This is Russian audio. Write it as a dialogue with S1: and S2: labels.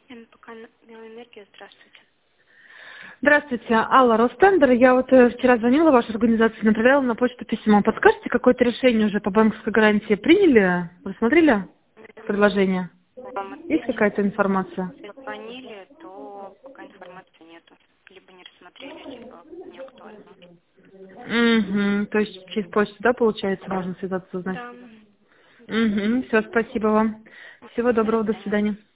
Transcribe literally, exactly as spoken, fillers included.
S1: НПК «Биоэнергия», здравствуйте.
S2: Здравствуйте, Алла Ростендер. Я вот э, вчера звонила в вашу организацию, направляла на почту письмо. Подскажете, какое-то решение уже по банковской гарантии приняли? Рассмотрели предложение?
S1: Вам
S2: Есть
S1: ответили,
S2: какая-то информация?
S1: звонили, то пока информации нету. Либо не рассмотрели, либо не актуально.
S2: Угу. То есть через почту, да, получается, можно связаться, узнать?
S1: Да.
S2: Угу. Все, спасибо вам. Всего
S1: До
S2: доброго, до
S1: свидания.
S2: свидания.